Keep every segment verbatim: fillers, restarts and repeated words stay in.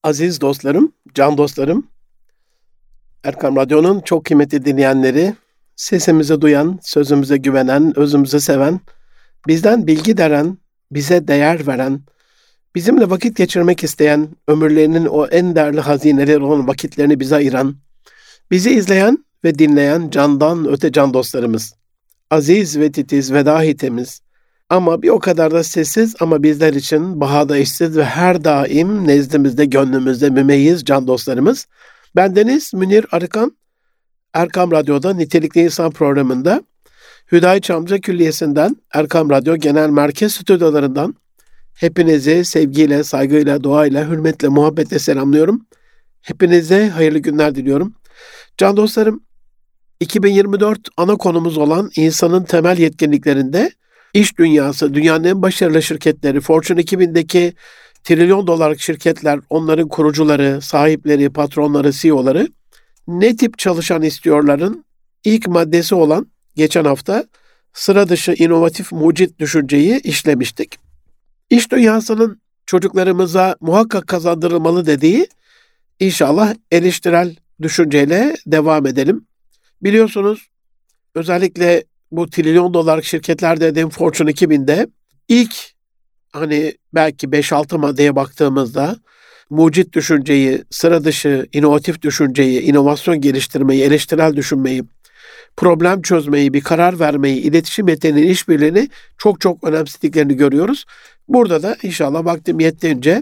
Aziz dostlarım, can dostlarım, Erkam Radyo'nun çok kıymetli dinleyenleri, sesimizi duyan, sözümüze güvenen, özümüzü seven, bizden bilgi deren, bize değer veren, bizimle vakit geçirmek isteyen, ömürlerinin o en değerli hazineleri olan vakitlerini bize ayıran, bizi izleyen ve dinleyen candan öte can dostlarımız, aziz ve titiz ve dahi temiz, ama bir o kadar da sessiz ama bizler için bahada eşsiz ve her daim nezdimizde, gönlümüzde mümeyyiz can dostlarımız. Bendeniz Münir Arıkan, Erkam Radyo'da Nitelikli İnsan programında Hüdayi Çamlıca Külliyesi'nden, Erkam Radyo Genel Merkez Stüdyolarından hepinizi sevgiyle, saygıyla, duayla, hürmetle, muhabbetle selamlıyorum. Hepinize hayırlı günler diliyorum. Can dostlarım, iki bin yirmi dört ana konumuz olan insanın temel yetkinliklerinde İş dünyası, dünyanın en başarılı şirketleri, Fortune iki bindeki trilyon dolarlık şirketler, onların kurucuları, sahipleri, patronları, C E O'ları ne tip çalışan istiyorların ilk maddesi olan geçen hafta sıra dışı inovatif mucit düşünceyi işlemiştik. İş dünyasının çocuklarımıza muhakkak kazandırılmalı dediği inşallah eleştirel düşünceyle devam edelim. Biliyorsunuz özellikle bu trilyon dolarlık şirketler dediğim Fortune iki binde ilk hani belki beş altı maddeye baktığımızda mucit düşünceyi, sıra dışı inovatif düşünceyi, inovasyon geliştirmeyi, eleştirel düşünmeyi, problem çözmeyi, bir karar vermeyi, iletişim yeteneğinin işbirliğini çok çok önemsediklerini görüyoruz. Burada da inşallah vaktim yettiğince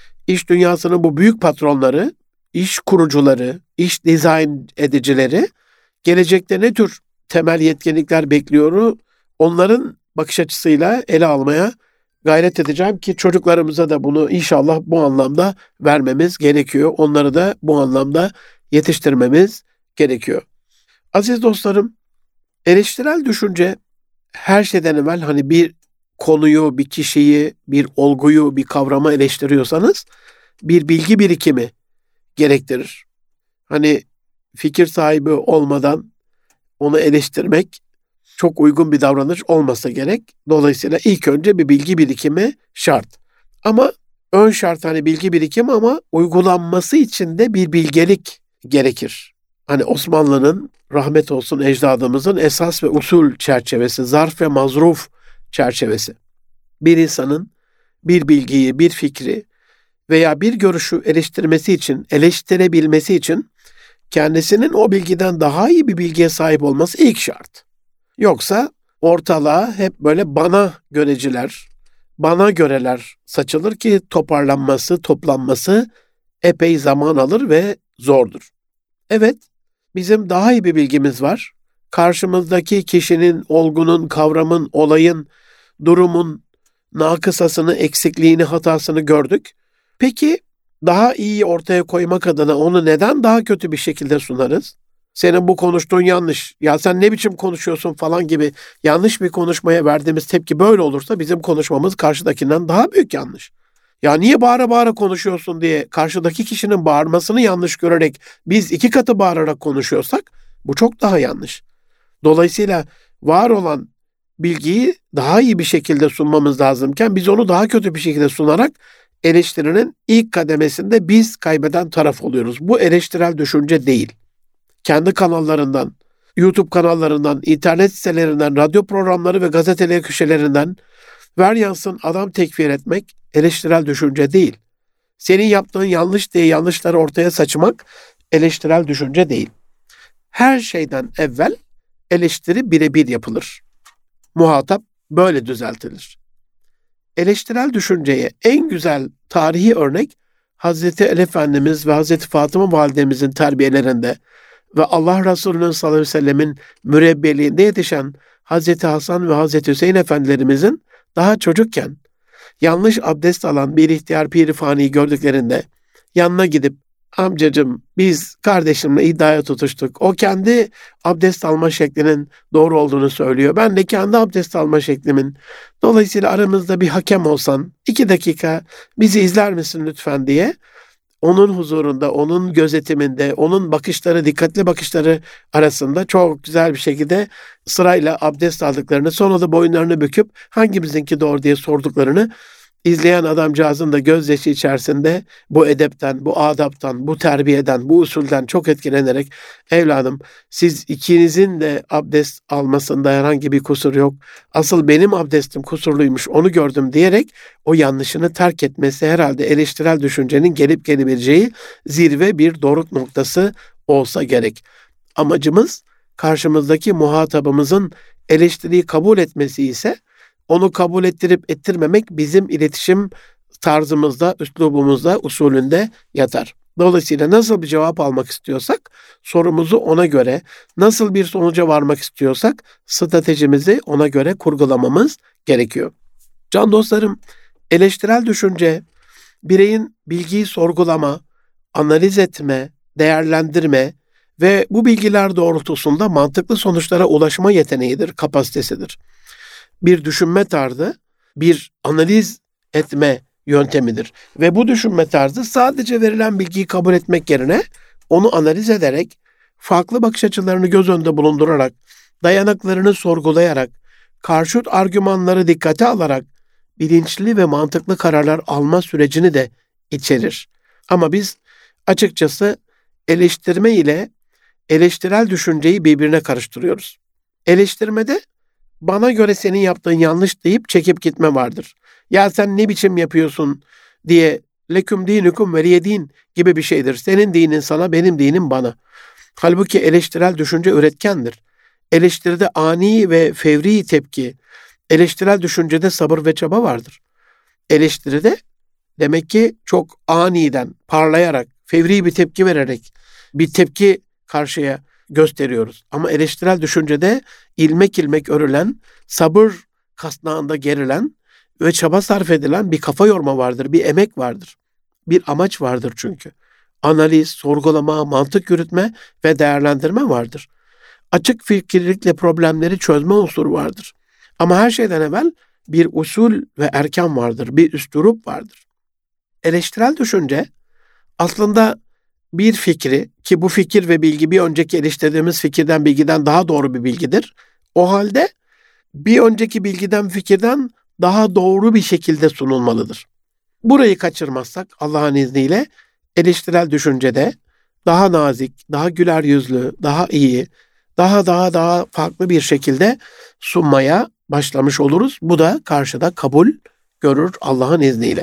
iş dünyasının bu büyük patronları, iş kurucuları, iş dizayn edicileri gelecekte ne tür temel yetkinlikler bekliyor, onların bakış açısıyla ele almaya gayret edeceğim ki çocuklarımıza da bunu inşallah bu anlamda vermemiz gerekiyor. Onları da bu anlamda yetiştirmemiz gerekiyor. Aziz dostlarım, eleştirel düşünce her şeyden evvel hani bir konuyu, bir kişiyi, bir olguyu, bir kavramı eleştiriyorsanız bir bilgi birikimi gerektirir. Hani fikir sahibi olmadan onu eleştirmek çok uygun bir davranış olmasa gerek. Dolayısıyla ilk önce bir bilgi birikimi şart. Ama ön şart hani bilgi birikimi ama uygulanması için de bir bilgelik gerekir. Hani Osmanlı'nın rahmet olsun ecdadımızın esas ve usul çerçevesi, zarf ve mazruf çerçevesi. Bir insanın bir bilgiyi, bir fikri veya bir görüşü eleştirmesi için, eleştirebilmesi için kendisinin o bilgiden daha iyi bir bilgiye sahip olması ilk şart. Yoksa ortalığa hep böyle bana göreciler, bana göreler saçılır ki toparlanması, toplanması epey zaman alır ve zordur. Evet, bizim daha iyi bir bilgimiz var. Karşımızdaki kişinin, olgunun, kavramın, olayın, durumun nakısasını, eksikliğini, hatasını gördük. Peki, daha iyi ortaya koymak adına onu neden daha kötü bir şekilde sunarız? Senin bu konuştuğun yanlış. Ya sen ne biçim konuşuyorsun falan gibi yanlış bir konuşmaya verdiğimiz tepki böyle olursa bizim konuşmamız karşıdakinden daha büyük yanlış. Ya niye bağıra bağıra konuşuyorsun diye karşıdaki kişinin bağırmasını yanlış görerek biz iki katı bağırarak konuşuyorsak bu çok daha yanlış. Dolayısıyla var olan bilgiyi daha iyi bir şekilde sunmamız lazımken biz onu daha kötü bir şekilde sunarak eleştirinin ilk kademesinde biz kaybeden taraf oluyoruz. Bu eleştirel düşünce değil. Kendi kanallarından, YouTube kanallarından, internet sitelerinden, radyo programları ve gazeteler köşelerinden ver yansın adam tekfir etmek eleştirel düşünce değil. Senin yaptığın yanlış diye yanlışları ortaya saçmak eleştirel düşünce değil. Her şeyden evvel eleştiri birebir yapılır. Muhatap böyle düzeltilir. Eleştirel düşünceye en güzel tarihi örnek Hazreti Ali Efendimiz ve Hazreti Fatıma Validemizin terbiyelerinde ve Allah Resulü'nün sallallahu aleyhi ve sellemin mürebbiyeliğinde yetişen Hazreti Hasan ve Hazreti Hüseyin Efendilerimizin daha çocukken yanlış abdest alan bir ihtiyar pir-i faniyi gördüklerinde yanına gidip amcacığım biz kardeşimle iddiaya tutuştuk. O kendi abdest alma şeklinin doğru olduğunu söylüyor. Ben de kendi abdest alma şeklimin. Dolayısıyla aramızda bir hakem olsan iki dakika bizi izler misin lütfen diye onun huzurunda, onun gözetiminde, onun bakışları, dikkatli bakışları arasında çok güzel bir şekilde sırayla abdest aldıklarını, sonra da boyunlarını büküp hangimizinki doğru diye sorduklarını İzleyen adamcağızın da gözyaşı içerisinde bu edepten, bu adaptan, bu terbiyeden, bu usulden çok etkilenerek evladım siz ikinizin de abdest almasında herhangi bir kusur yok. Asıl benim abdestim kusurluymuş onu gördüm diyerek o yanlışını terk etmesi herhalde eleştirel düşüncenin gelip gelebileceği zirve bir doruk noktası olsa gerek. Amacımız karşımızdaki muhatabımızın eleştiriyi kabul etmesi ise onu kabul ettirip ettirmemek bizim iletişim tarzımızda, üslubumuzda, usulünde yatar. Dolayısıyla nasıl bir cevap almak istiyorsak sorumuzu ona göre, nasıl bir sonuca varmak istiyorsak stratejimizi ona göre kurgulamamız gerekiyor. Can dostlarım, eleştirel düşünce, bireyin bilgiyi sorgulama, analiz etme, değerlendirme ve bu bilgiler doğrultusunda mantıklı sonuçlara ulaşma yeteneğidir, kapasitesidir. Bir düşünme tarzı, bir analiz etme yöntemidir. Ve bu düşünme tarzı sadece verilen bilgiyi kabul etmek yerine onu analiz ederek, farklı bakış açılarını göz önünde bulundurarak, dayanaklarını sorgulayarak, karşıt argümanları dikkate alarak bilinçli ve mantıklı kararlar alma sürecini de içerir. Ama biz açıkçası eleştirme ile eleştirel düşünceyi birbirine karıştırıyoruz. Eleştirmede bana göre senin yaptığın yanlış deyip çekip gitme vardır. Ya sen ne biçim yapıyorsun diye leküm dinukum veliye din gibi bir şeydir. Senin dinin sana, benim dinim bana. Halbuki eleştirel düşünce üretkendir. Eleştiride ani ve fevri tepki, eleştirel düşüncede sabır ve çaba vardır. Eleştiride demek ki çok aniden, parlayarak, fevri bir tepki vererek bir tepki karşıya gösteriyoruz. Ama eleştirel düşüncede ilmek ilmek örülen, sabır kasnağında gerilen ve çaba sarf edilen bir kafa yorma vardır, bir emek vardır. Bir amaç vardır çünkü. Analiz, sorgulama, mantık yürütme ve değerlendirme vardır. Açık fikirlilikle problemleri çözme unsuru vardır. Ama her şeyden evvel bir usul ve erkan vardır, bir üslup vardır. Eleştirel düşünce aslında bir fikri, ki bu fikir ve bilgi bir önceki eleştirdiğimiz fikirden, bilgiden daha doğru bir bilgidir. O halde bir önceki bilgiden, fikirden daha doğru bir şekilde sunulmalıdır. Burayı kaçırmazsak Allah'ın izniyle eleştirel düşüncede daha nazik, daha güler yüzlü, daha iyi, daha daha daha farklı bir şekilde sunmaya başlamış oluruz. Bu da karşıda kabul görür Allah'ın izniyle.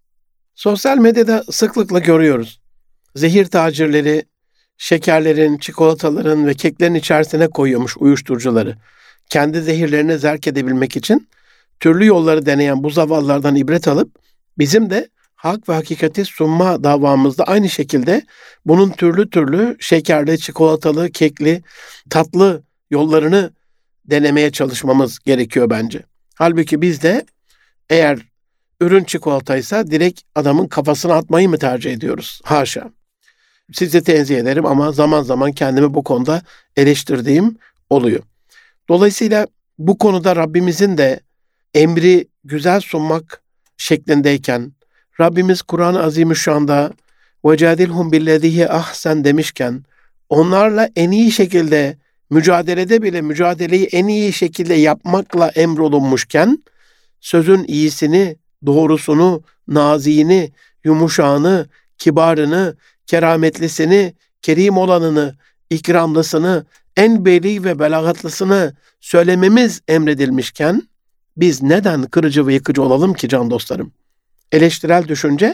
Sosyal medyada sıklıkla görüyoruz. Zehir tacirleri şekerlerin, çikolataların ve keklerin içerisine koyuyormuş uyuşturucuları. Kendi zehirlerini zerk edebilmek için türlü yolları deneyen bu zavallardan ibret alıp bizim de hak ve hakikati sunma davamızda aynı şekilde bunun türlü türlü şekerli, çikolatalı, kekli, tatlı yollarını denemeye çalışmamız gerekiyor bence. Halbuki biz de eğer ürün çikolataysa direkt adamın kafasına atmayı mı tercih ediyoruz? Haşa. Sizi tenzih ederim ama zaman zaman kendimi bu konuda eleştirdiğim oluyor. Dolayısıyla bu konuda Rabbimizin de emri güzel sunmak şeklindeyken, Rabbimiz Kur'an-ı Azimüşşan'da وَجَادِلْهُمْ بِالَّذِهِ ahsen demişken, onlarla en iyi şekilde mücadelede bile mücadeleyi en iyi şekilde yapmakla emrolunmuşken, sözün iyisini, doğrusunu, naziğini, yumuşağını, kibarını, kerametlisini, kerim olanını, ikramlısını, en beli ve belagatlısını söylememiz emredilmişken, biz neden kırıcı ve yıkıcı olalım ki can dostlarım? Eleştirel düşünce,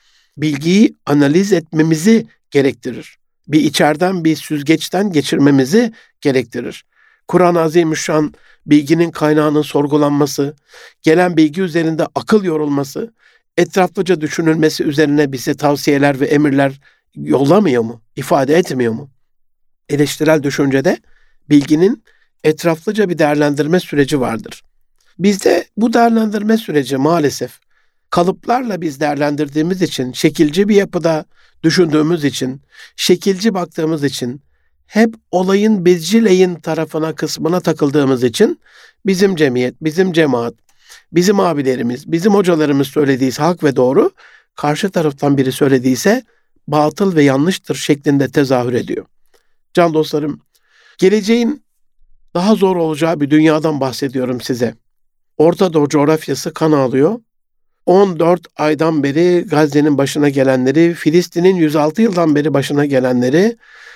bilgiyi analiz etmemizi gerektirir. Bir içeriden, bir süzgeçten geçirmemizi gerektirir. Kur'an-ı Azimüşşan, bilginin kaynağının sorgulanması, gelen bilgi üzerinde akıl yorulması, etraflıca düşünülmesi üzerine bize tavsiyeler ve emirler yollamıyor mu? İfade etmiyor mu? Eleştirel düşüncede bilginin etraflıca bir değerlendirme süreci vardır. Bizde bu değerlendirme süreci maalesef kalıplarla biz değerlendirdiğimiz için, şekilci bir yapıda düşündüğümüz için, şekilci baktığımız için, hep olayın bezcileyin tarafına, kısmına takıldığımız için bizim cemiyet, bizim cemaat, bizim abilerimiz, bizim hocalarımız söylediği hak ve doğru, karşı taraftan biri söylediyse batıl ve yanlıştır şeklinde tezahür ediyor. Can dostlarım, geleceğin daha zor olacağı bir dünyadan bahsediyorum size. Orta Doğu coğrafyası kan ağlıyor. on dört aydan beri Gazze'nin başına gelenleri, Filistin'in yüz altı yıldan beri başına gelenleri,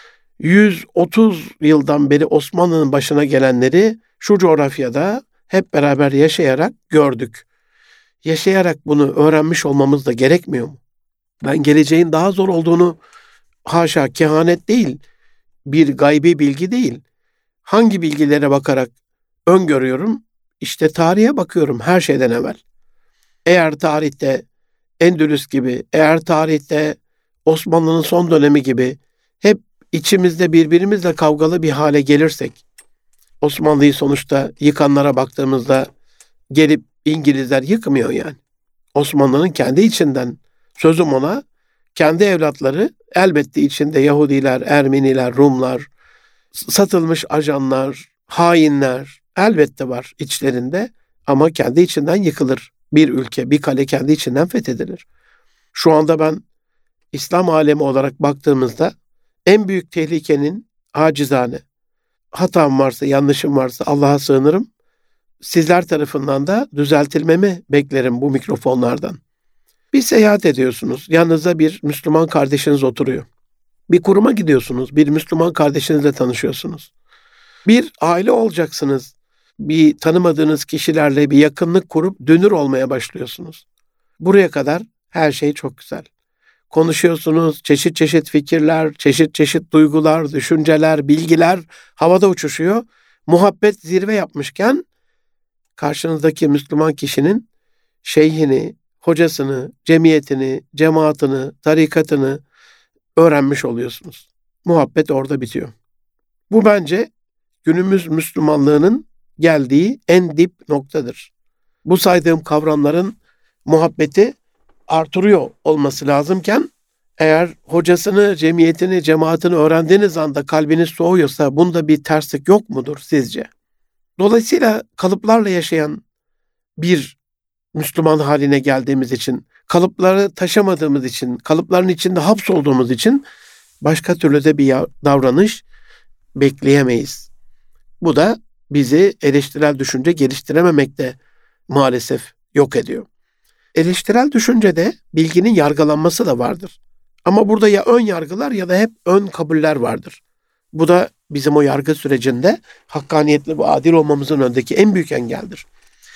yüz otuz yıldan beri Osmanlı'nın başına gelenleri şu coğrafyada hep beraber yaşayarak gördük. Yaşayarak bunu öğrenmiş olmamız da gerekmiyor mu? Ben geleceğin daha zor olduğunu, haşa kehanet değil, bir gaybi bilgi değil. Hangi bilgilere bakarak öngörüyorum? İşte tarihe bakıyorum her şeyden evvel. Eğer tarihte Endülüs gibi, eğer tarihte Osmanlı'nın son dönemi gibi hep içimizde birbirimizle kavgalı bir hale gelirsek, Osmanlı'yı sonuçta yıkanlara baktığımızda gelip İngilizler yıkmıyor yani. Osmanlı'nın kendi içinden, sözüm ona, kendi evlatları elbette içinde Yahudiler, Ermeniler, Rumlar, satılmış ajanlar, hainler elbette var içlerinde ama kendi içinden yıkılır. Bir ülke, bir kale kendi içinden fethedilir. Şu anda ben İslam alemi olarak baktığımızda en büyük tehlikenin acizane, hatam varsa, yanlışım varsa Allah'a sığınırım. Sizler tarafından da düzeltilmemi beklerim bu mikrofonlardan. Bir seyahat ediyorsunuz. Yanınızda bir Müslüman kardeşiniz oturuyor. Bir kuruma gidiyorsunuz. Bir Müslüman kardeşinizle tanışıyorsunuz. Bir aile olacaksınız. Bir tanımadığınız kişilerle bir yakınlık kurup dönür olmaya başlıyorsunuz. Buraya kadar her şey çok güzel. Konuşuyorsunuz, çeşit çeşit fikirler, çeşit çeşit duygular, düşünceler, bilgiler havada uçuşuyor. Muhabbet zirve yapmışken karşınızdaki Müslüman kişinin şeyhini, hocasını, cemiyetini, cemaatini, tarikatını öğrenmiş oluyorsunuz. Muhabbet orada bitiyor. Bu bence günümüz Müslümanlığının geldiği en dip noktadır. Bu saydığım kavramların muhabbeti artırıyor olması lazımken eğer hocasını, cemiyetini, cemaatini öğrendiğiniz anda kalbiniz soğuyorsa bunda bir terslik yok mudur sizce? Dolayısıyla kalıplarla yaşayan bir Müslüman haline geldiğimiz için, kalıpları taşımadığımız için, kalıpların içinde hapsolduğumuz için başka türlü de bir davranış bekleyemeyiz. Bu da bizi eleştirel düşünce geliştirememekte maalesef yok ediyor. Eleştirel düşüncede bilginin yargılanması da vardır. Ama burada ya ön yargılar ya da hep ön kabuller vardır. Bu da bizim o yargı sürecinde hakkaniyetli ve adil olmamızın önündeki en büyük engeldir.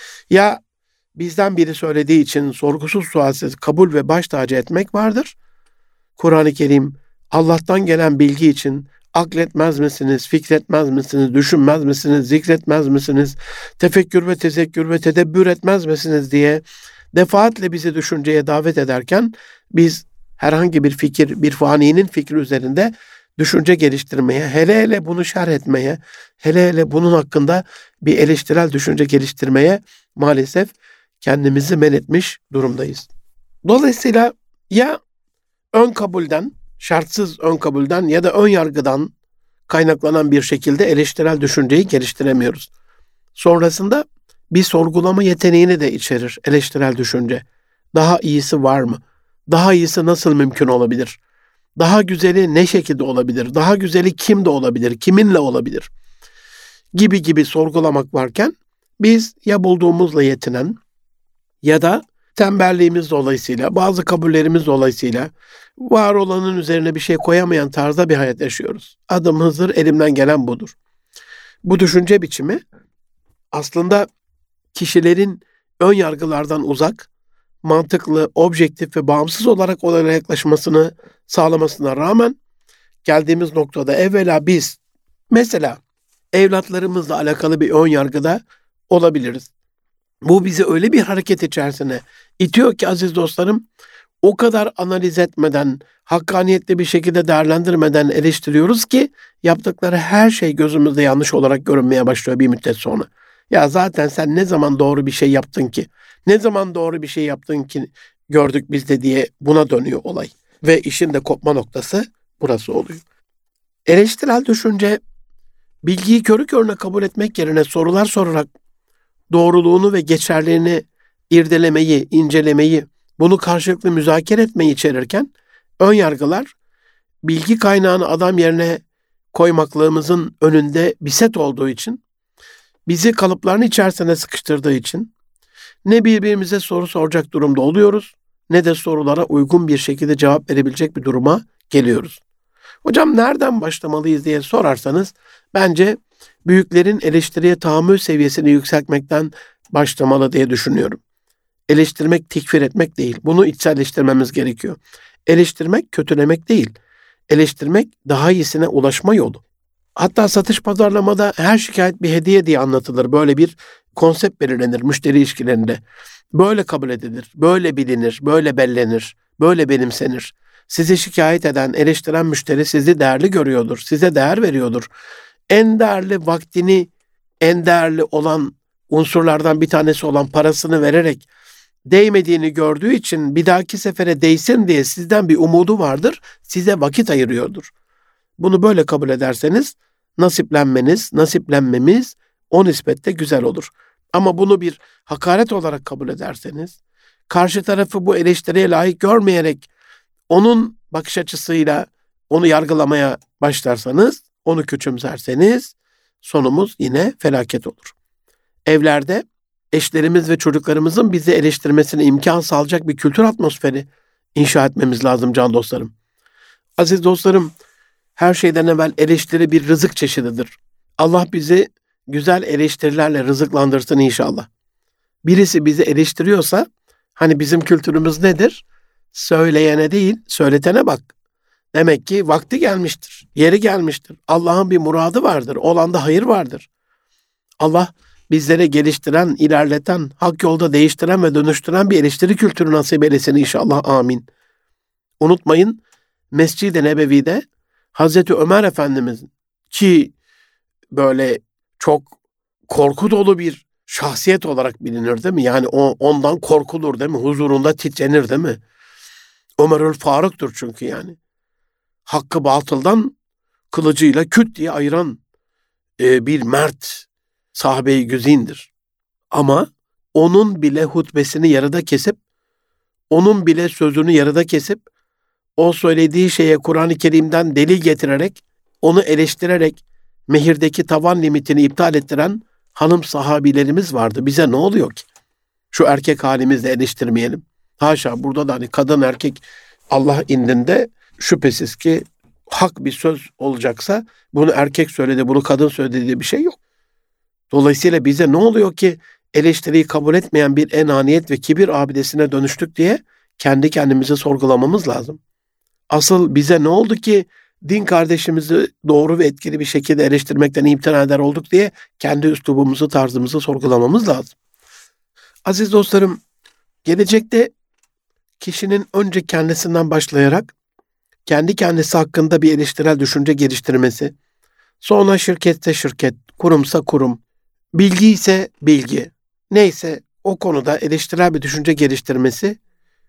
Ya bizden biri söylediği için sorgusuz sualsiz kabul ve baş tacı etmek vardır. Kur'an-ı Kerim Allah'tan gelen bilgi için akletmez misiniz, fikretmez misiniz, düşünmez misiniz, zikretmez misiniz, tefekkür ve tezekkür ve tedebbür etmez misiniz diye defaatle bizi düşünceye davet ederken biz herhangi bir fikir, bir faninin fikri üzerinde düşünce geliştirmeye, hele hele bunu şerh etmeye, hele hele bunun hakkında bir eleştirel düşünce geliştirmeye maalesef kendimizi men etmiş durumdayız. Dolayısıyla ya ön kabulden, şartsız ön kabulden ya da ön yargıdan kaynaklanan bir şekilde eleştirel düşünceyi geliştiremiyoruz. Sonrasında bir sorgulama yeteneğini de içerir eleştirel düşünce. Daha iyisi var mı? Daha iyisi nasıl mümkün olabilir? Daha güzeli ne şekilde olabilir? Daha güzeli kimde olabilir? Kiminle olabilir? Gibi gibi sorgulamak varken biz ya bulduğumuzla yetinen ya da tembelliğimiz dolayısıyla, bazı kabullerimiz dolayısıyla var olanın üzerine bir şey koyamayan tarzda bir hayat yaşıyoruz. Adım Hızır, elimden gelen budur. Bu düşünce biçimi aslında kişilerin ön yargılardan uzak, mantıklı, objektif ve bağımsız olarak olaylara yaklaşmasını sağlamasına rağmen geldiğimiz noktada evvela biz mesela evlatlarımızla alakalı bir ön yargıda olabiliriz. Bu bizi öyle bir hareket içerisine itiyor ki aziz dostlarım, o kadar analiz etmeden, hakkaniyetli bir şekilde değerlendirmeden eleştiriyoruz ki yaptıkları her şey gözümüzde yanlış olarak görünmeye başlıyor bir müddet sonra. Ya zaten sen ne zaman doğru bir şey yaptın ki? Ne zaman doğru bir şey yaptın ki gördük biz de diye buna dönüyor olay. Ve işin de kopma noktası burası oluyor. Eleştirel düşünce bilgiyi körü körüne kabul etmek yerine sorular sorarak doğruluğunu ve geçerliliğini irdelemeyi, incelemeyi, bunu karşılıklı müzakere etmeyi içerirken ön yargılar bilgi kaynağını adam yerine koymaklığımızın önünde bir set olduğu için, bizi kalıpların içerisine sıkıştırdığı için, Ne birbirimize soru soracak durumda oluyoruz, ne de sorulara uygun bir şekilde cevap verebilecek bir duruma geliyoruz. Hocam nereden başlamalıyız diye sorarsanız, bence büyüklerin eleştiriye tahammül seviyesini yükseltmekten başlamalı diye düşünüyorum. Eleştirmek, tekfir etmek değil. Bunu içselleştirmemiz gerekiyor. Eleştirmek, kötülemek değil. Eleştirmek, daha iyisine ulaşma yolu. Hatta satış pazarlamada her şikayet bir hediye diye anlatılır. Böyle bir konsept belirlenir müşteri ilişkilerinde. Böyle kabul edilir, böyle bilinir, böyle bellenir, böyle benimsenir. Sizi şikayet eden, eleştiren müşteri sizi değerli görüyordur, size değer veriyordur. En değerli vaktini, en değerli olan unsurlardan bir tanesi olan parasını vererek değmediğini gördüğü için bir dahaki sefere değsin diye sizden bir umudu vardır, size vakit ayırıyordur. Bunu böyle kabul ederseniz nasiplenmeniz, nasiplenmemiz o nispette güzel olur. Ama bunu bir hakaret olarak kabul ederseniz, karşı tarafı bu eleştiriye layık görmeyerek onun bakış açısıyla onu yargılamaya başlarsanız, onu küçümserseniz sonumuz yine felaket olur. Evlerde eşlerimiz ve çocuklarımızın bizi eleştirmesine imkan sağlayacak bir kültür atmosferi inşa etmemiz lazım can dostlarım. Aziz dostlarım, her şeyden evvel eleştiri bir rızık çeşididir. Allah bizi güzel eleştirilerle rızıklandırsın inşallah. Birisi bizi eleştiriyorsa, hani bizim kültürümüz nedir? Söyleyene değil, söyletene bak. Demek ki vakti gelmiştir, yeri gelmiştir. Allah'ın bir muradı vardır, olanda hayır vardır. Allah bizlere geliştiren, ilerleten, hak yolda değiştiren ve dönüştüren bir eleştiri kültürü nasip eylesin inşallah. Amin. Unutmayın, Mescid-i Nebevi'de Hazreti Ömer Efendimiz, ki böyle çok korku dolu bir şahsiyet olarak bilinir değil mi? Yani o, ondan korkulur değil mi? Huzurunda titrenir değil mi? Ömerül Faruk'tur çünkü yani. Hakkı batıldan kılıcıyla küt diye ayıran e, bir mert sahabe-i güzindir. Ama onun bile hutbesini yarıda kesip, onun bile sözünü yarıda kesip, o söylediği şeye Kur'an-ı Kerim'den delil getirerek, onu eleştirerek mehirdeki tavan limitini iptal ettiren hanım sahabilerimiz vardı. Bize ne oluyor ki? Şu erkek halimizle eleştirmeyelim. Haşa, burada da hani kadın erkek Allah indinde şüphesiz ki hak bir söz olacaksa bunu erkek söyledi, bunu kadın söyledi diye bir şey yok. Dolayısıyla bize ne oluyor ki eleştiriyi kabul etmeyen bir enaniyet ve kibir abidesine dönüştük diye kendi kendimizi sorgulamamız lazım. Asıl bize ne oldu ki din kardeşimizi doğru ve etkili bir şekilde eleştirmekten imtina eder olduk diye kendi üslubumuzu, tarzımızı sorgulamamız lazım. Aziz dostlarım, gelecekte kişinin önce kendisinden başlayarak kendi kendisi hakkında bir eleştirel düşünce geliştirmesi, sonra şirketse şirket, kurumsa kurum, bilgi ise bilgi, neyse o konuda eleştirel bir düşünce geliştirmesi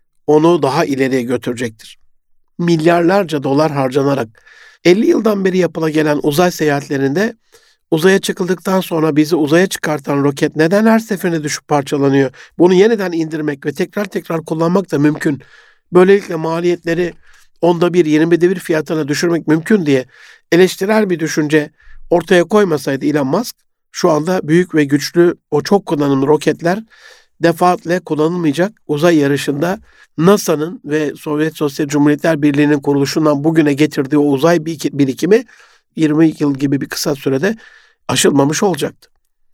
onu daha ileriye götürecektir. Milyarlarca dolar harcanarak elli yıldan beri yapıla gelen uzay seyahatlerinde uzaya çıkıldıktan sonra bizi uzaya çıkartan roket neden her seferinde düşüp parçalanıyor? Bunu yeniden indirmek ve tekrar tekrar kullanmak da mümkün. Böylelikle maliyetleri onda bir, yirmide bir fiyatına düşürmek mümkün diye eleştirel bir düşünce ortaya koymasaydı Elon Musk, şu anda büyük ve güçlü o çok kullanımlı roketler defaatle kullanılmayacak uzay yarışında NASA'nın ve Sovyet Sosyal Cumhuriyetler Birliği'nin kuruluşundan bugüne getirdiği o uzay birikimi yirmi yıl gibi bir kısa sürede aşılmamış olacaktı.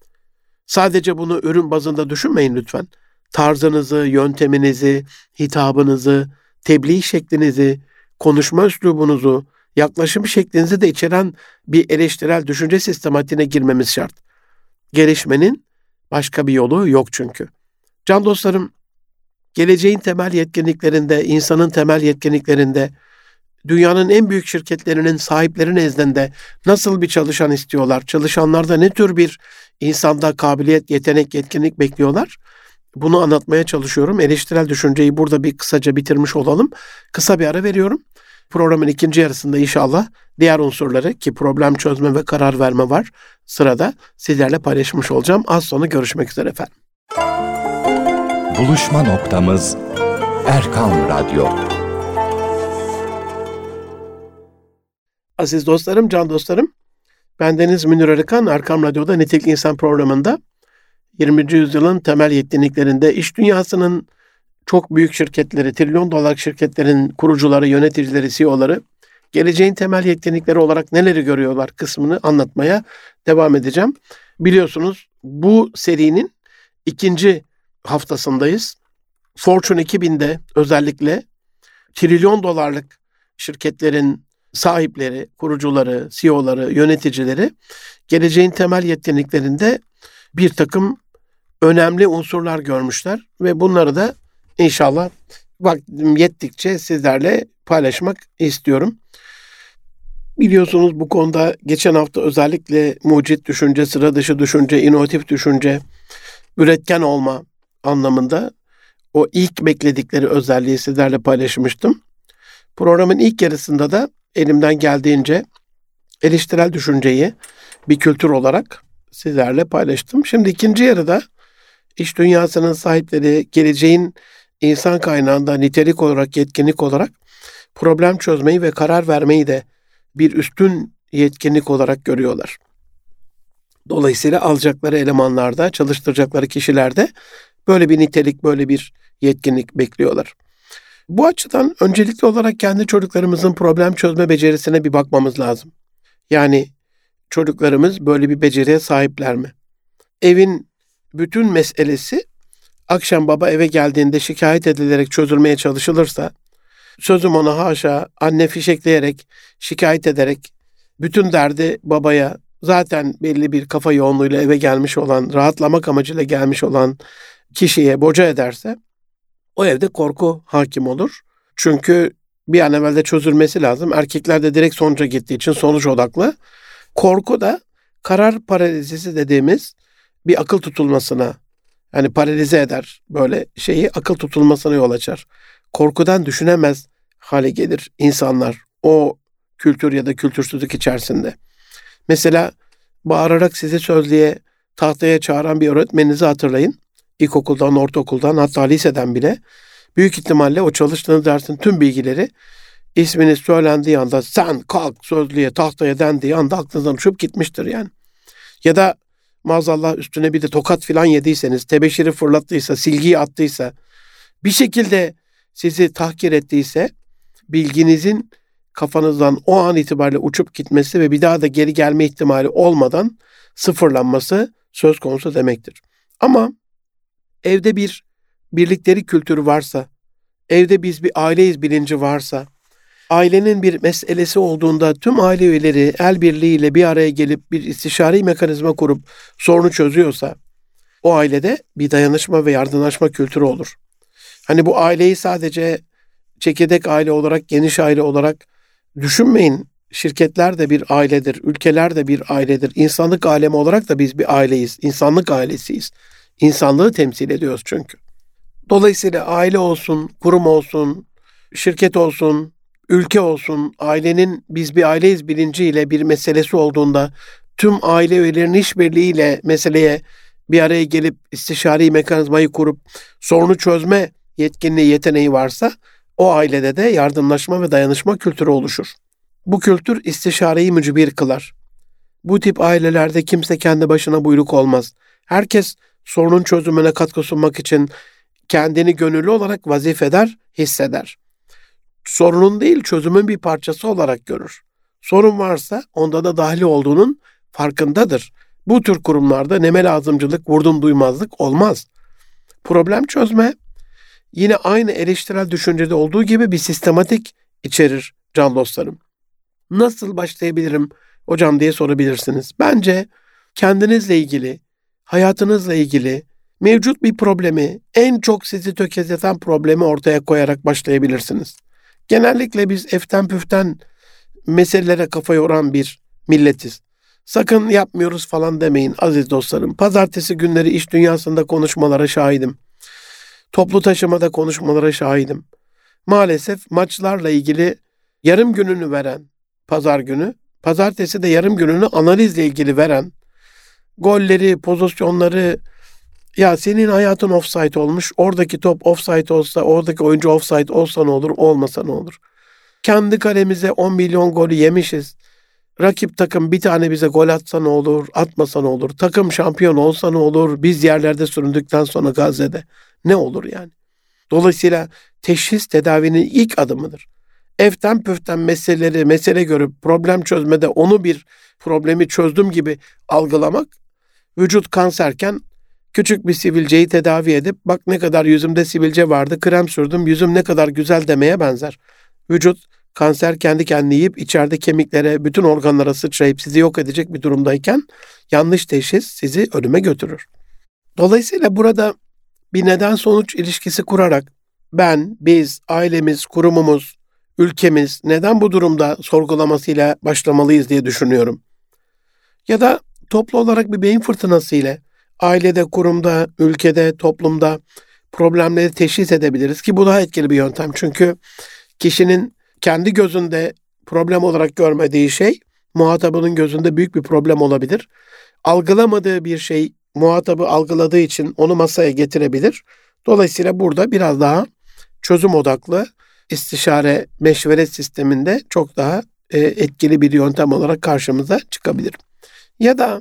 Sadece bunu ürün bazında düşünmeyin lütfen. Tarzınızı, yönteminizi, hitabınızı, tebliğ şeklinizi, konuşma üslubunuzu, yaklaşım şeklinizi de içeren bir eleştirel düşünce sistematiğine girmemiz şart. Gelişmenin başka bir yolu yok çünkü. Can dostlarım, geleceğin temel yetkinliklerinde, insanın temel yetkinliklerinde, dünyanın en büyük şirketlerinin sahipleri nezdinde nasıl bir çalışan istiyorlar? Çalışanlarda ne tür bir insanda kabiliyet, yetenek, yetkinlik bekliyorlar? Bunu anlatmaya çalışıyorum. Eleştirel düşünceyi burada bir kısaca bitirmiş olalım. Kısa bir ara veriyorum. Programın ikinci yarısında inşallah diğer unsurları, ki problem çözme ve karar verme var sırada, sizlerle paylaşmış olacağım. Az sonra görüşmek üzere efendim. Buluşma noktamız Erkam Radyo. Aziz dostlarım, can dostlarım, bendeniz Münir Arıkan, Erkam Radyo'da Nitelikli İnsan programında yirminci yüzyılın temel yetkinliklerinde iş dünyasının çok büyük şirketleri, trilyon dolar şirketlerin kurucuları, yöneticileri, C E O'ları geleceğin temel yetkinlikleri olarak neleri görüyorlar kısmını anlatmaya devam edeceğim. Biliyorsunuz bu serinin ikinci haftasındayız. Fortune iki binde özellikle trilyon dolarlık şirketlerin sahipleri, kurucuları, C E O'ları, yöneticileri geleceğin temel yetkinliklerinde bir takım önemli unsurlar görmüşler ve bunları da İnşallah vaktim yettikçe sizlerle paylaşmak istiyorum. Biliyorsunuz bu konuda geçen hafta özellikle mucit düşünce, sıra dışı düşünce, inovatif düşünce, üretken olma anlamında o ilk bekledikleri özelliği sizlerle paylaşmıştım. Programın ilk yarısında da elimden geldiğince eleştirel düşünceyi bir kültür olarak sizlerle paylaştım. Şimdi ikinci yarıda iş dünyasının sahipleri geleceğin İnsan kaynağında nitelik olarak, yetkinlik olarak problem çözmeyi ve karar vermeyi de bir üstün yetkinlik olarak görüyorlar. Dolayısıyla alacakları elemanlarda, çalıştıracakları kişilerde böyle bir nitelik, böyle bir yetkinlik bekliyorlar. Bu açıdan öncelikli olarak kendi çocuklarımızın problem çözme becerisine bir bakmamız lazım. Yani çocuklarımız böyle bir beceriye sahipler mi? Evin bütün meselesi akşam baba eve geldiğinde şikayet edilerek çözülmeye çalışılırsa, sözüm ona haşa, anne fişekleyerek, şikayet ederek, bütün derdi babaya, zaten belli bir kafa yoğunluğuyla eve gelmiş olan, rahatlamak amacıyla gelmiş olan kişiye boca ederse, o evde korku hakim olur. Çünkü bir an evvel de çözülmesi lazım. Erkekler de direkt sonuca gittiği için sonuç odaklı. Korku da karar paralizisi dediğimiz bir akıl tutulmasına, yani paralize eder böyle şeyi, akıl tutulmasına yol açar. Korkudan düşünemez hale gelir insanlar o kültür ya da kültürsüzlük içerisinde. Mesela bağırarak sizi sözlüğe, tahtaya çağıran bir öğretmeninizi hatırlayın. İlkokuldan, ortaokuldan, hatta liseden bile. Büyük ihtimalle o çalıştığınız dersin tüm bilgileri isminiz söylendiği anda sen kalk sözlüğe, tahtaya dendiği anda aklınızdan uçup gitmiştir yani. Ya da maazallah üstüne bir de tokat filan yediyseniz, tebeşiri fırlattıysa, silgiyi attıysa, bir şekilde sizi tahkir ettiyse, bilginizin kafanızdan o an itibariyle uçup gitmesi ve bir daha da geri gelme ihtimali olmadan sıfırlanması söz konusu demektir. Ama evde bir birliktelik kültürü varsa, evde biz bir aileyiz bilinci varsa, ailenin bir meselesi olduğunda tüm aile üyeleri el birliğiyle bir araya gelip bir istişari mekanizma kurup sorunu çözüyorsa, o ailede bir dayanışma ve yardımlaşma kültürü olur. Hani bu aileyi sadece çekirdek aile olarak, geniş aile olarak düşünmeyin. Şirketler de bir ailedir, ülkeler de bir ailedir. İnsanlık alemi olarak da biz bir aileyiz, insanlık ailesiyiz. İnsanlığı temsil ediyoruz çünkü. Dolayısıyla aile olsun, kurum olsun, şirket olsun, ülke olsun, ailenin biz bir aileyiz bilinciyle bir meselesi olduğunda tüm aile üyelerinin işbirliğiyle meseleye bir araya gelip istişari mekanizmayı kurup sorunu çözme yetkinliği, yeteneği varsa o ailede de yardımlaşma ve dayanışma kültürü oluşur. Bu kültür istişareyi mücbir kılar. Bu tip ailelerde kimse kendi başına buyruk olmaz. Herkes sorunun çözümüne katkı sunmak için kendini gönüllü olarak vazifeder, hisseder. Sorunun değil, çözümün bir parçası olarak görür. Sorun varsa onda da dahil olduğunun farkındadır. Bu tür kurumlarda neme lazımcılık, vurdum duymazlık olmaz. Problem çözme yine aynı eleştirel düşüncede olduğu gibi bir sistematik içerir can dostlarım. Nasıl başlayabilirim hocam diye sorabilirsiniz. Bence kendinizle ilgili, hayatınızla ilgili mevcut bir problemi, en çok sizi tökezleten problemi ortaya koyarak başlayabilirsiniz. Genellikle biz eften püften meselelere kafa yoran bir milletiz. Sakın yapmıyoruz falan demeyin aziz dostlarım. Pazartesi günleri iş dünyasında konuşmalara şahidim. Toplu taşımada konuşmalara şahidim. Maalesef maçlarla ilgili yarım gününü veren pazar günü, pazartesi de yarım gününü analizle ilgili veren, golleri, pozisyonları, ya senin hayatın offside olmuş, oradaki top offside olsa, oradaki oyuncu offside olsa ne olur, olmasa ne olur? Kendi kalemize on milyon golü yemişiz. Rakip takım bir tane bize gol atsa ne olur, atmasa ne olur? Takım şampiyon olsa ne olur? Biz yerlerde süründükten sonra Gazze'de ne olur yani? Dolayısıyla teşhis tedavinin ilk adımıdır. Eften püften meseleleri mesele görüp problem çözmede onu bir problemi çözdüm gibi algılamak, vücut kanserken küçük bir sivilceyi tedavi edip bak ne kadar yüzümde sivilce vardı, krem sürdüm, yüzüm ne kadar güzel demeye benzer. Vücut kanser kendi kendini yiyip içeride kemiklere, bütün organlara sıçrayıp sizi yok edecek bir durumdayken yanlış teşhis sizi ölüme götürür. Dolayısıyla burada bir neden sonuç ilişkisi kurarak ben, biz, ailemiz, kurumumuz, ülkemiz neden bu durumda sorgulamasıyla başlamalıyız diye düşünüyorum. Ya da toplu olarak bir beyin fırtınası ile ailede, kurumda, ülkede, toplumda problemleri teşhis edebiliriz ki bu daha etkili bir yöntem. Çünkü kişinin kendi gözünde problem olarak görmediği şey muhatabının gözünde büyük bir problem olabilir. Algılamadığı bir şey muhatabı algıladığı için onu masaya getirebilir. Dolayısıyla burada biraz daha çözüm odaklı istişare, meşveret sisteminde çok daha e, etkili bir yöntem olarak karşımıza çıkabilir. Ya da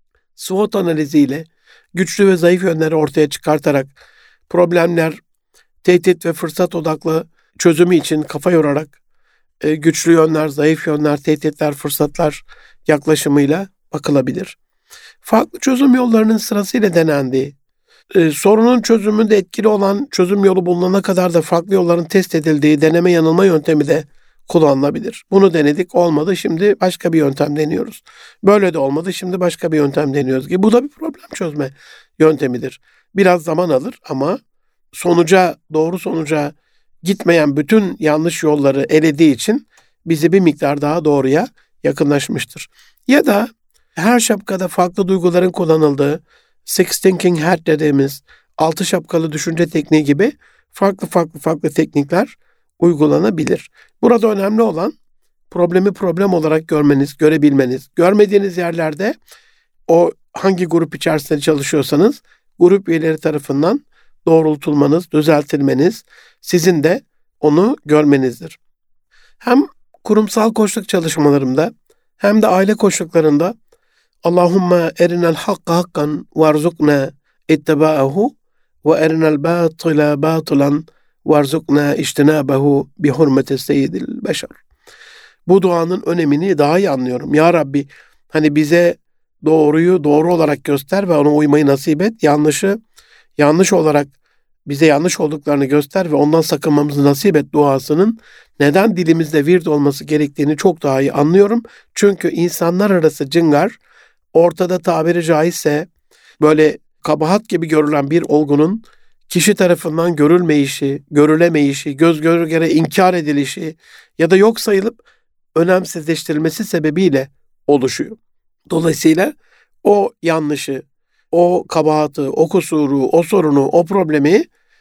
SWOT analiziyle güçlü ve zayıf yönleri ortaya çıkartarak problemler, tehdit ve fırsat odaklı çözümü için kafa yorarak e, güçlü yönler, zayıf yönler, tehditler, fırsatlar yaklaşımıyla bakılabilir. Farklı çözüm yollarının sırasıyla denendiği, e, sorunun çözümünde etkili olan çözüm yolu bulunana kadar da farklı yolların test edildiği deneme yanılma yöntemi de kullanılabilir. Bunu denedik, olmadı, şimdi başka bir yöntem deniyoruz. Böyle de olmadı, şimdi başka bir yöntem deniyoruz gibi. Bu da bir problem çözme yöntemidir. Biraz zaman alır ama sonuca, doğru sonuca gitmeyen bütün yanlış yolları elediği için bizi bir miktar daha doğruya yakınlaşmıştır. Ya da her şapkada farklı duyguların kullanıldığı Six Thinking Hat dediğimiz altı şapkalı düşünce tekniği gibi farklı farklı farklı teknikler uygulanabilir. Burada önemli olan problemi problem olarak görmeniz, görebilmeniz. Görmediğiniz yerlerde o hangi grup içerisinde çalışıyorsanız grup üyeleri tarafından doğrultulmanız, düzeltilmeniz, sizin de onu görmenizdir. Hem kurumsal koçluk çalışmalarımda hem de aile koçluklarında Allahümme erinel hakka hakkan varzukna ittiba'ahu ve erinel batila batilan varzukna iştinabahu bi hurmeti seyyidil beşer. Bu duanın önemini daha iyi anlıyorum. Ya Rabbi, hani bize doğruyu doğru olarak göster ve ona uymayı nasip et. Yanlışı yanlış olarak bize yanlış olduklarını göster ve ondan sakınmamızı nasip et duasının neden dilimizde vird olması gerektiğini çok daha iyi anlıyorum. Çünkü insanlar arası cıngar, ortada tabiri caizse böyle kabahat gibi görülen bir olgunun kişi tarafından görülmeyişi, görülemeyişi, göz göre göre inkar edilişi ya da yok sayılıp önemsizleştirilmesi sebebiyle oluşuyor. Dolayısıyla o yanlışı, o kabahatı, o kusuru, o sorunu, o problemi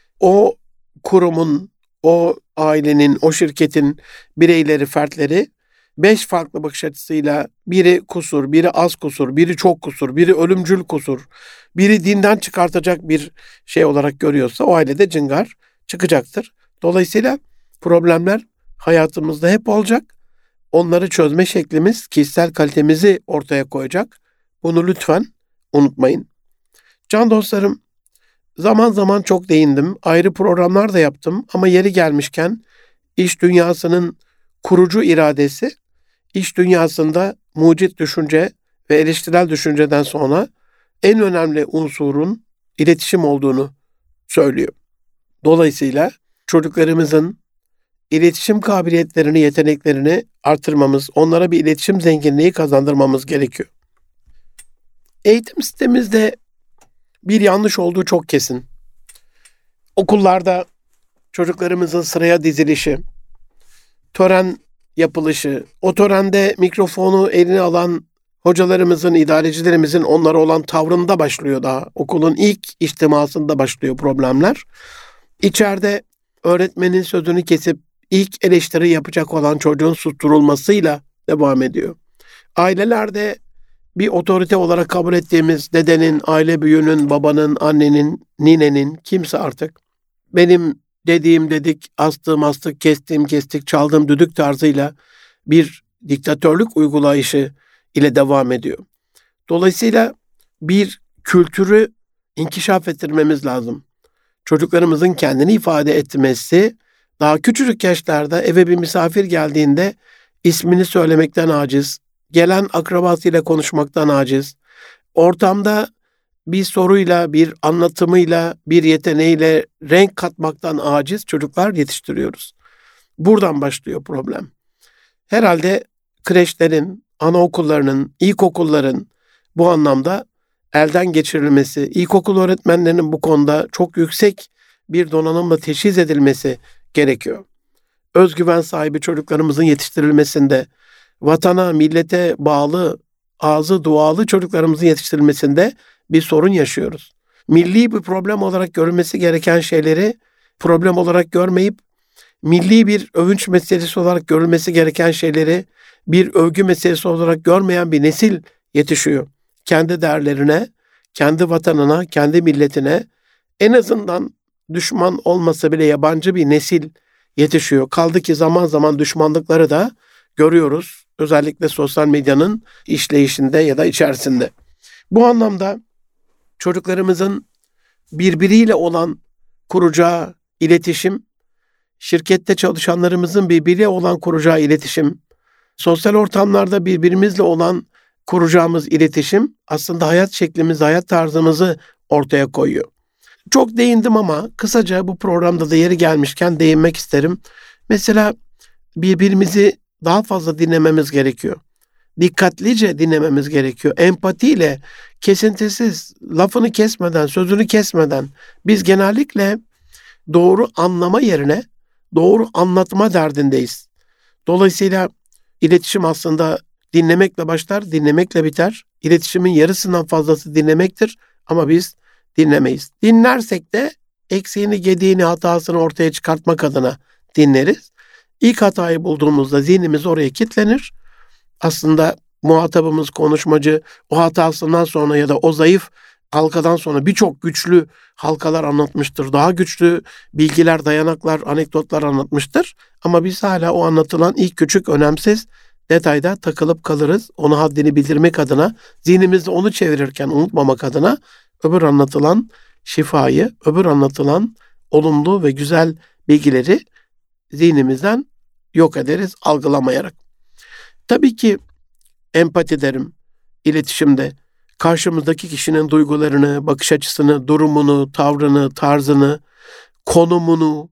o kurumun, o ailenin, o şirketin bireyleri, fertleri beş farklı bakış açısıyla biri kusur, biri az kusur, biri çok kusur, biri ölümcül kusur, biri dinden çıkartacak bir şey olarak görüyorsa o ailede cıngar çıkacaktır. Dolayısıyla problemler hayatımızda hep olacak. Onları çözme şeklimiz kişisel kalitemizi ortaya koyacak. Bunu lütfen unutmayın. Can dostlarım, zaman zaman çok değindim. Ayrı programlar da yaptım ama yeri gelmişken iş dünyasının kurucu iradesi, iş dünyasında mucit düşünce ve eleştirel düşünceden sonra en önemli unsurun iletişim olduğunu söylüyor. Dolayısıyla çocuklarımızın iletişim kabiliyetlerini, yeteneklerini artırmamız, onlara bir iletişim zenginliği kazandırmamız gerekiyor. Eğitim sistemimizde bir yanlış olduğu çok kesin. Okullarda çocuklarımızın sıraya dizilişi, tören yapılışı, o törende mikrofonu eline alan hocalarımızın, idarecilerimizin onlara olan tavrında başlıyor daha. Okulun ilk içtimasında başlıyor problemler. İçeride öğretmenin sözünü kesip ilk eleştiri yapacak olan çocuğun susturulmasıyla devam ediyor. Ailelerde bir otorite olarak kabul ettiğimiz dedenin, aile büyüğünün, babanın, annenin, ninenin, kimse artık benim dediğim dedik, astığım astık, kestiğim kestik, çaldığım düdük tarzıyla bir diktatörlük uygulayışı ile devam ediyor. Dolayısıyla bir kültürü inkişaf ettirmemiz lazım. Çocuklarımızın kendini ifade etmesi, daha küçücük yaşlarda eve bir misafir geldiğinde ismini söylemekten aciz, gelen akrabasıyla konuşmaktan aciz, ortamda bir soruyla, bir anlatımıyla, bir yeteneğiyle renk katmaktan aciz çocuklar yetiştiriyoruz. Buradan başlıyor problem. Herhalde kreşlerin, anaokullarının, ilkokulların bu anlamda elden geçirilmesi, ilkokul öğretmenlerinin bu konuda çok yüksek bir donanımla teşhis edilmesi gerekiyor. Özgüven sahibi çocuklarımızın yetiştirilmesinde, vatana, millete bağlı, ağzı dualı çocuklarımızın yetiştirilmesinde bir sorun yaşıyoruz. Milli bir problem olarak görülmesi gereken şeyleri problem olarak görmeyip, milli bir övünç meselesi olarak görülmesi gereken şeyleri bir övgü meselesi olarak görmeyen bir nesil yetişiyor. Kendi değerlerine, kendi vatanına, kendi milletine en azından düşman olmasa bile yabancı bir nesil yetişiyor. Kaldı ki zaman zaman düşmanlıkları da görüyoruz. Özellikle sosyal medyanın işleyişinde ya da içerisinde. Bu anlamda çocuklarımızın birbiriyle olan kuracağı iletişim, şirkette çalışanlarımızın birbiriyle olan kuracağı iletişim, sosyal ortamlarda birbirimizle olan kuracağımız iletişim aslında hayat şeklimizi, hayat tarzımızı ortaya koyuyor. Çok değindim ama kısaca bu programda da yeri gelmişken değinmek isterim. Mesela birbirimizi daha fazla dinlememiz gerekiyor. Dikkatlice dinlememiz gerekiyor. Empatiyle, kesintisiz, lafını kesmeden, sözünü kesmeden biz genellikle doğru anlama yerine doğru anlatma derdindeyiz. Dolayısıyla iletişim aslında dinlemekle başlar, dinlemekle biter. İletişimin yarısından fazlası dinlemektir ama biz dinlemeyiz. Dinlersek de eksiğini, gediğini, hatasını ortaya çıkartmak adına dinleriz. İlk hatayı bulduğumuzda zihnimiz oraya kilitlenir. Aslında muhatabımız, konuşmacı o hatasından sonra ya da o zayıf halkadan sonra birçok güçlü halkalar anlatmıştır. Daha güçlü bilgiler, dayanaklar, anekdotlar anlatmıştır. Ama biz hala o anlatılan ilk küçük, önemsiz detayda takılıp kalırız. Onu haddini bildirmek adına, zihnimizde onu çevirirken unutmamak adına öbür anlatılan şifayı, öbür anlatılan olumlu ve güzel bilgileri zihnimizden yok ederiz algılamayarak. Tabii ki empati derim iletişimde. Karşımızdaki kişinin duygularını, bakış açısını, durumunu, tavrını, tarzını, konumunu,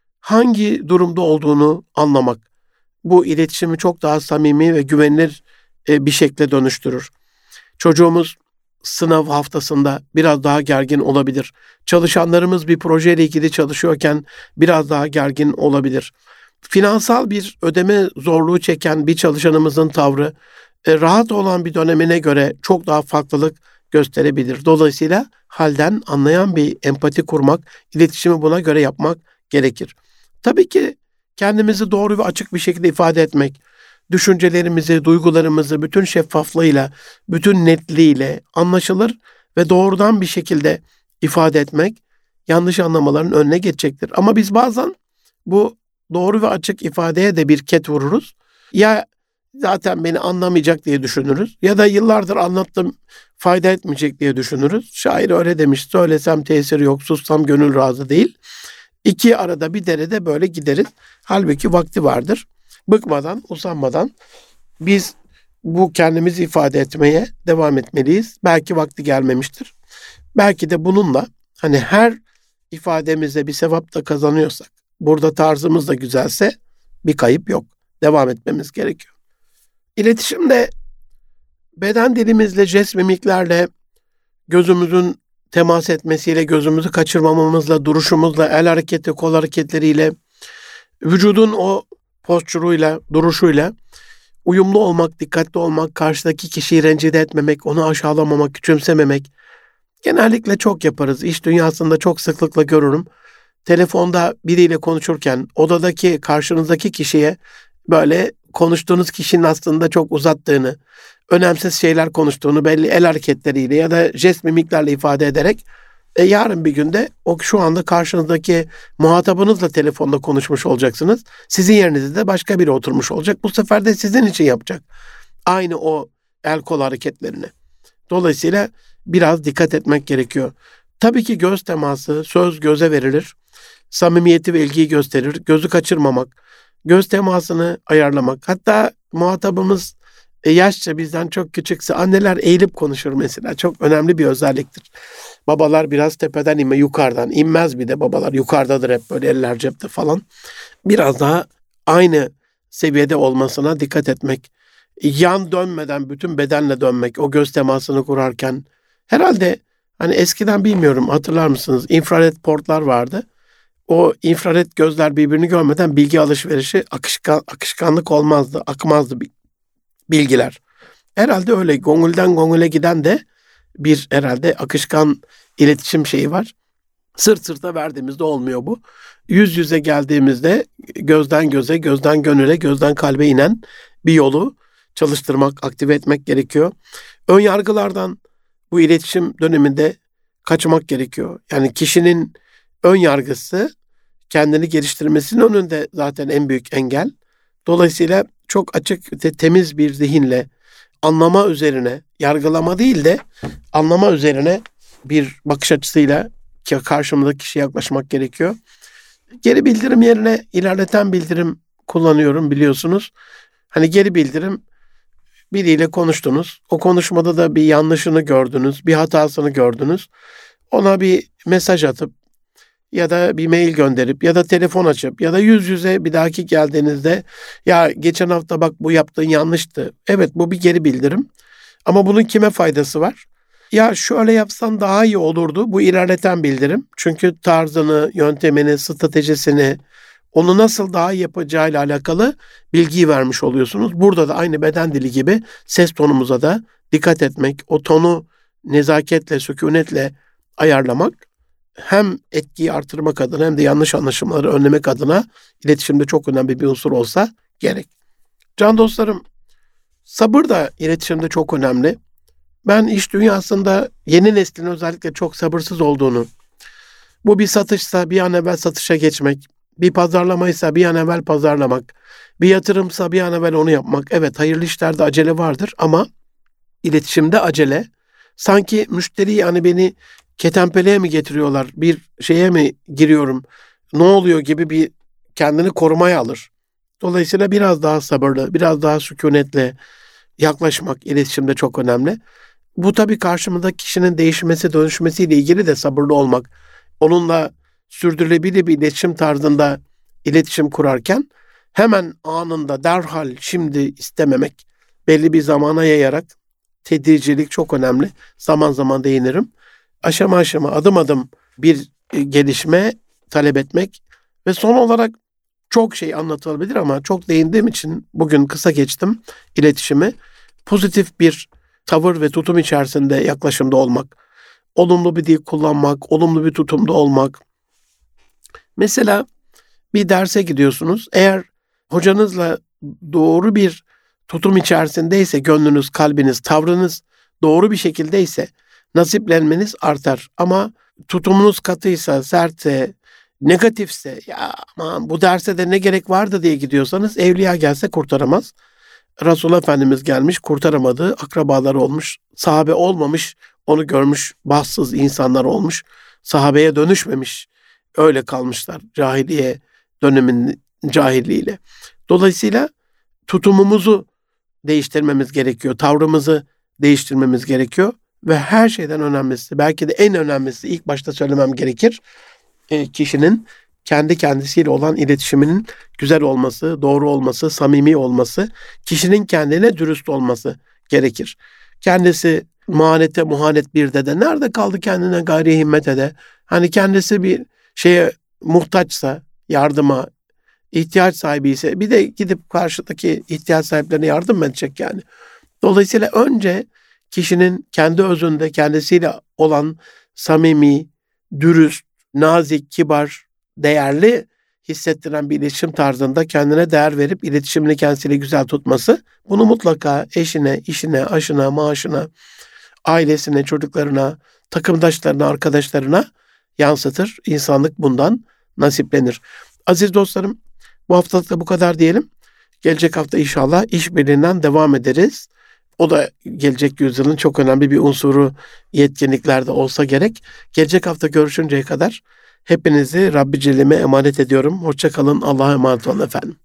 hangi durumda olduğunu anlamak. Bu iletişimi çok daha samimi ve güvenilir bir şekle dönüştürür. Çocuğumuz sınav haftasında biraz daha gergin olabilir. Çalışanlarımız bir projeyle ilgili çalışıyorken biraz daha gergin olabilir. Finansal bir ödeme zorluğu çeken bir çalışanımızın tavrı rahat olan bir dönemine göre çok daha farklılık gösterebilir. Dolayısıyla halden anlayan bir empati kurmak, iletişimi buna göre yapmak gerekir. Tabii ki kendimizi doğru ve açık bir şekilde ifade etmek, düşüncelerimizi, duygularımızı bütün şeffaflığıyla, bütün netliğiyle anlaşılır ve doğrudan bir şekilde ifade etmek yanlış anlamaların önüne geçecektir. Ama biz bazen bu doğru ve açık ifadeye de bir ket vururuz. Ya zaten beni anlamayacak diye düşünürüz ya da yıllardır anlattım fayda etmeyecek diye düşünürüz. Şair öyle demiş, söylesem tesiri yok, sussam gönül razı değil. İki arada bir derede böyle gideriz. Halbuki vakti vardır. Bıkmadan, usanmadan biz bu kendimizi ifade etmeye devam etmeliyiz. Belki vakti gelmemiştir. Belki de bununla hani her ifademizde bir sevap da kazanıyorsak, burada tarzımız da güzelse bir kayıp yok. Devam etmemiz gerekiyor. İletişimde beden dilimizle, jest mimiklerle, gözümüzün temas etmesiyle, gözümüzü kaçırmamamızla, duruşumuzla, el hareketi, kol hareketleriyle, vücudun o postürüyle, duruşuyla uyumlu olmak, dikkatli olmak, karşıdaki kişiyi rencide etmemek, onu aşağılamamak, küçümsememek. Genellikle çok yaparız. İş dünyasında çok sıklıkla görürüm. Telefonda biriyle konuşurken odadaki, karşınızdaki kişiye böyle konuştuğunuz kişinin aslında çok uzattığını, önemsiz şeyler konuştuğunu belli el hareketleriyle ya da jest mimiklerle ifade ederek E yarın bir günde o şu anda karşınızdaki muhatabınızla telefonda konuşmuş olacaksınız. Sizin yerinizde de başka biri oturmuş olacak. Bu sefer de sizin için yapacak aynı o el kol hareketlerini. Dolayısıyla biraz dikkat etmek gerekiyor. Tabii ki göz teması, söz göze verilir. Samimiyeti ve ilgiyi gösterir. Gözü kaçırmamak, göz temasını ayarlamak. Hatta muhatabımız e, yaşça bizden çok küçükse anneler eğilip konuşur mesela. Çok önemli bir özelliktir. Babalar biraz tepeden inme, yukarıdan. İnmez bir de babalar. Yukarıdadır hep böyle eller cepte falan. Biraz daha aynı seviyede olmasına dikkat etmek. Yan dönmeden bütün bedenle dönmek, o göz temasını kurarken. Herhalde hani eskiden bilmiyorum hatırlar mısınız? İnfrared portlar vardı. O infrared gözler birbirini görmeden bilgi alışverişi akışkan, akışkanlık olmazdı, akmazdı bilgiler. Herhalde öyle gongulden gongule giden de bir herhalde akışkan iletişim şeyi var. Sırt sırta verdiğimizde olmuyor bu. Yüz yüze geldiğimizde gözden göze, gözden gönüle, gözden kalbe inen bir yolu çalıştırmak, aktive etmek gerekiyor. Ön yargılardan bu iletişim döneminde kaçmak gerekiyor. Yani kişinin ön yargısı kendini geliştirmesinin önünde zaten en büyük engel. Dolayısıyla çok açık ve temiz bir zihinle anlama üzerine, yargılama değil de anlama üzerine bir bakış açısıyla karşımızdaki kişiye yaklaşmak gerekiyor. Geri bildirim yerine ilerleten bildirim kullanıyorum biliyorsunuz. Hani geri bildirim, biriyle konuştunuz. O konuşmada da bir yanlışını gördünüz, bir hatasını gördünüz. Ona bir mesaj atıp ya da bir mail gönderip ya da telefon açıp ya da yüz yüze bir dahaki geldiğinizde ya geçen hafta bak bu yaptığın yanlıştı. Evet, bu bir geri bildirim. Ama bunun kime faydası var? Ya şöyle yapsan daha iyi olurdu. Bu ilerleten bildirim. Çünkü tarzını, yöntemini, stratejisini, onu nasıl daha iyi yapacağıyla alakalı bilgiyi vermiş oluyorsunuz. Burada da aynı beden dili gibi ses tonumuza da dikkat etmek, o tonu nezaketle, sükunetle ayarlamak hem etkiyi artırmak adına hem de yanlış anlaşılmaları önlemek adına iletişimde çok önemli bir unsur olsa gerek. Can dostlarım, sabır da iletişimde çok önemli. Ben iş dünyasında yeni neslin özellikle çok sabırsız olduğunu, bu bir satışsa bir an evvel satışa geçmek, bir pazarlamaysa bir an evvel pazarlamak, bir yatırımsa bir an evvel onu yapmak. Evet, hayırlı işlerde acele vardır ama iletişimde acele. Sanki müşteri yani beni ketenpeleye mi getiriyorlar, bir şeye mi giriyorum, ne oluyor gibi bir kendini korumaya alır. Dolayısıyla biraz daha sabırlı, biraz daha sükunetle yaklaşmak iletişimde çok önemli. Bu tabii karşımızdaki kişinin değişmesi, dönüşmesiyle ilgili de sabırlı olmak. Onunla sürdürülebilir bir iletişim tarzında iletişim kurarken hemen anında derhal şimdi istememek, belli bir zamana yayarak tedricilik çok önemli. Zaman zaman değinirim. Aşama aşama, adım adım bir gelişme talep etmek ve son olarak çok şey anlatılabilir ama çok değindiğim için bugün kısa geçtim iletişimi. Pozitif bir tavır ve tutum içerisinde yaklaşımda olmak, olumlu bir dil kullanmak, olumlu bir tutumda olmak. Mesela bir derse gidiyorsunuz. Eğer hocanızla doğru bir tutum içerisindeyse gönlünüz, kalbiniz, tavrınız doğru bir şekildeyse nasiplenmeniz artar. Ama tutumunuz katıysa, sertse, negatifse, ya aman bu derse de ne gerek vardı diye gidiyorsanız evliya gelse kurtaramaz. Resulullah Efendimiz gelmiş, kurtaramadığı akrabaları olmuş, sahabe olmamış, onu görmüş, bahtsız insanlar olmuş, sahabeye dönüşmemiş, öyle kalmışlar cahiliye döneminin cahilliğiyle. Dolayısıyla tutumumuzu değiştirmemiz gerekiyor, tavrımızı değiştirmemiz gerekiyor ve her şeyden önemlisi, belki de en önemlisi ilk başta söylemem gerekir, e, kişinin kendi kendisiyle olan iletişiminin güzel olması, doğru olması, samimi olması, kişinin kendine dürüst olması gerekir. Kendisi muhanete muhanet bir de de nerede kaldı kendine gayri himmet ede? Hani kendisi bir şeye muhtaçsa, yardıma, ihtiyaç sahibi ise bir de gidip karşıdaki ihtiyaç sahiplerine yardım mı edecek yani? Dolayısıyla önce kişinin kendi özünde kendisiyle olan samimi, dürüst, nazik, kibar, değerli hissettiren bir iletişim tarzında kendine değer verip iletişimini kendisiyle güzel tutması, bunu mutlaka eşine, işine, aşına, maaşına, ailesine, çocuklarına, takımdaşlarına, arkadaşlarına yansıtır. İnsanlık bundan nasiplenir. Aziz dostlarım, bu haftalık da bu kadar diyelim. Gelecek hafta inşallah işbirliğinden devam ederiz. O da gelecek yüzyılın çok önemli bir unsuru, yetkinliklerde olsa gerek. Gelecek hafta görüşünceye kadar hepinizi Rabbi Celle'me emanet ediyorum. Hoşça kalın. Allah'a emanet olun efendim.